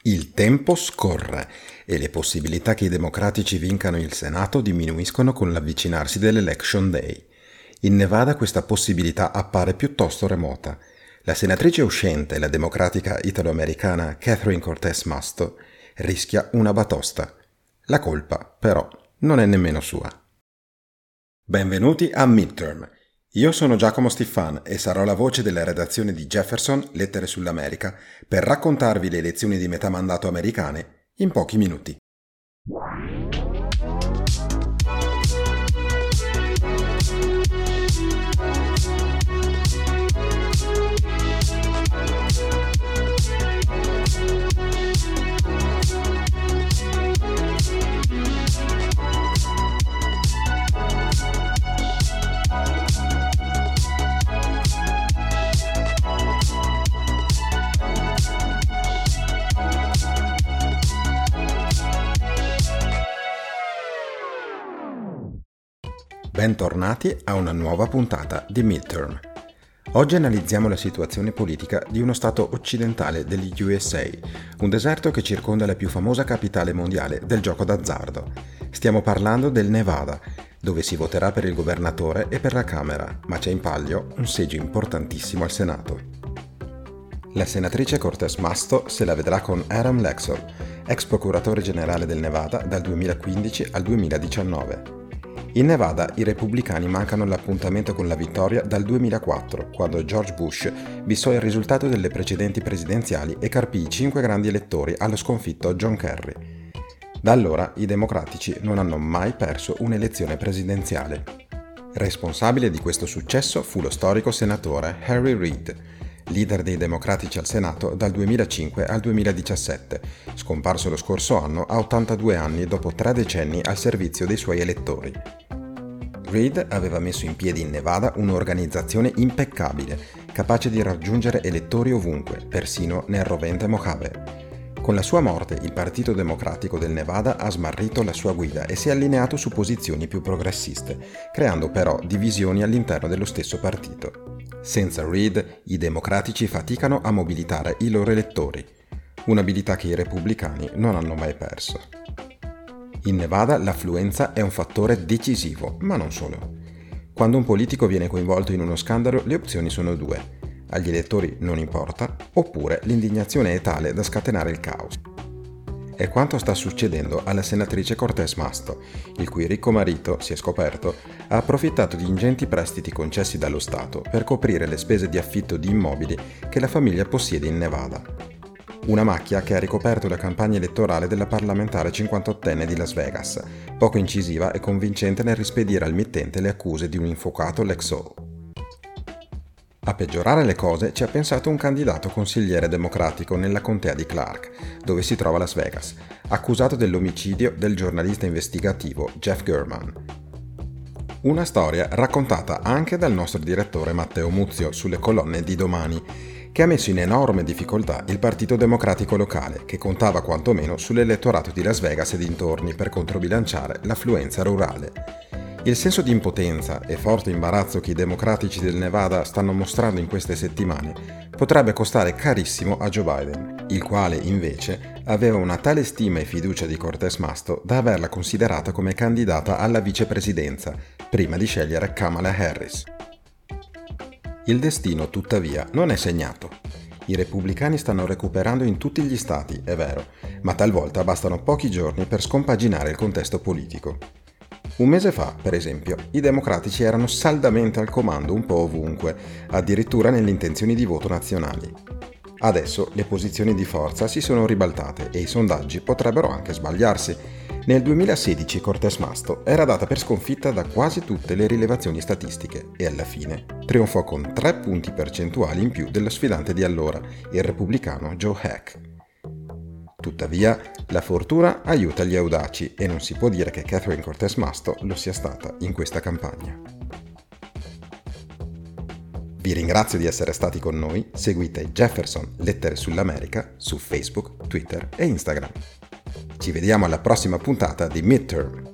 Il tempo scorre e le possibilità che i democratici vincano il Senato diminuiscono con l'avvicinarsi dell'Election Day. In Nevada questa possibilità appare piuttosto remota. La senatrice uscente, la democratica italo-americana Catherine Cortez Masto, rischia una batosta. La colpa, però, non è nemmeno sua. Benvenuti a Midterm. Io sono Giacomo Stiffan e sarò la voce della redazione di Jefferson, Lettere sull'America, per raccontarvi le elezioni di metà mandato americane in pochi minuti. Bentornati a una nuova puntata di Midterm. Oggi analizziamo la situazione politica di uno stato occidentale degli USA, un deserto che circonda la più famosa capitale mondiale del gioco d'azzardo. Stiamo parlando del Nevada, dove si voterà per il governatore e per la Camera, ma c'è in palio un seggio importantissimo al Senato. La senatrice Cortez Masto se la vedrà con Adam Laxalt, ex procuratore generale del Nevada dal 2015 al 2019. In Nevada i repubblicani mancano l'appuntamento con la vittoria dal 2004, quando George Bush bissò il risultato delle precedenti presidenziali e carpì i 5 grandi elettori allo sconfitto John Kerry. Da allora i democratici non hanno mai perso un'elezione presidenziale. Responsabile di questo successo fu lo storico senatore Harry Reid, leader dei democratici al Senato dal 2005 al 2017, scomparso lo scorso anno a 82 anni dopo 3 decenni al servizio dei suoi elettori. Reid aveva messo in piedi in Nevada un'organizzazione impeccabile, capace di raggiungere elettori ovunque, persino nel rovente Mojave. Con la sua morte, il Partito Democratico del Nevada ha smarrito la sua guida e si è allineato su posizioni più progressiste, creando però divisioni all'interno dello stesso partito. Senza Reid, i democratici faticano a mobilitare i loro elettori, un'abilità che i repubblicani non hanno mai perso. In Nevada l'affluenza è un fattore decisivo, ma non solo. Quando un politico viene coinvolto in uno scandalo, le opzioni sono 2. Agli elettori non importa, oppure l'indignazione è tale da scatenare il caos. È quanto sta succedendo alla senatrice Cortez Masto, il cui ricco marito, si è scoperto, ha approfittato di ingenti prestiti concessi dallo Stato per coprire le spese di affitto di immobili che la famiglia possiede in Nevada. Una macchia che ha ricoperto la campagna elettorale della parlamentare 58enne di Las Vegas, poco incisiva e convincente nel rispedire al mittente le accuse di un infuocato Laxalt. A peggiorare le cose ci ha pensato un candidato consigliere democratico nella contea di Clark, dove si trova Las Vegas, accusato dell'omicidio del giornalista investigativo Jeff German. Una storia raccontata anche dal nostro direttore Matteo Muzio sulle colonne di Domani, che ha messo in enorme difficoltà il Partito Democratico locale, che contava quantomeno sull'elettorato di Las Vegas e dintorni per controbilanciare l'affluenza rurale. Il senso di impotenza e forte imbarazzo che i democratici del Nevada stanno mostrando in queste settimane potrebbe costare carissimo a Joe Biden, il quale invece aveva una tale stima e fiducia di Cortez Masto da averla considerata come candidata alla vicepresidenza, prima di scegliere Kamala Harris. Il destino, tuttavia, non è segnato. I repubblicani stanno recuperando in tutti gli stati, è vero, ma talvolta bastano pochi giorni per scompaginare il contesto politico. Un mese fa, per esempio, i democratici erano saldamente al comando un po' ovunque, addirittura nelle intenzioni di voto nazionali. Adesso le posizioni di forza si sono ribaltate e i sondaggi potrebbero anche sbagliarsi. Nel 2016 Cortez Masto era data per sconfitta da quasi tutte le rilevazioni statistiche e alla fine trionfò con 3 punti percentuali in più dello sfidante di allora, il repubblicano Joe Hack. Tuttavia, la fortuna aiuta gli audaci e non si può dire che Catherine Cortez Masto lo sia stata in questa campagna. Vi ringrazio di essere stati con noi, seguite Jefferson, Lettere sull'America su Facebook, Twitter e Instagram. Ci vediamo alla prossima puntata di Midterm.